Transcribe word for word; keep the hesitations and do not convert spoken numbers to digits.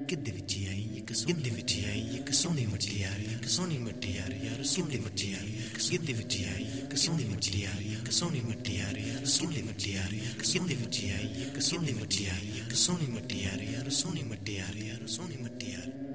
ਗਿੱਧੇ ਵਿੱਚ ਆਈ ਇੱਕ ਗਿੱਧੇ ਵਿੱਚ ਆਈ ਇੱਕ ਸੋਹਣੀ ਮਟਿਆਰੀ ਇੱਕ ਸੋਹਣੀ ਮਟਿਆਰੀ ਯਾਰ ਸੋਹਣੀ ਮਟਿਆਰੀ ਗਿੱਧੇ ਵਿੱਚ ਆਈ ਇੱਕ ਸੋਹਣੀ ਮਟਿਆਰੀ ਇੱਕ ਸੋਹਣੀ ਮਟਿਆਰੀ ਯਾਰ ਸੋਹਣੀ ਮਟਿਆਰੀ ਗਿੱਧੇ ਵਿੱਚ ਆਈ ਇੱਕ ਸੋਹਣੀ ਮਟਿਆਰੀ ਇੱਕ ਸੋਹਣੀ ਮਟਿਆਰੀ ਯਾਰ ਸੋਹਣੀ ਮਟਿਆਰੀ ਯਾਰ ਸੋਹਣੀ ਮਟਿਆਰੀ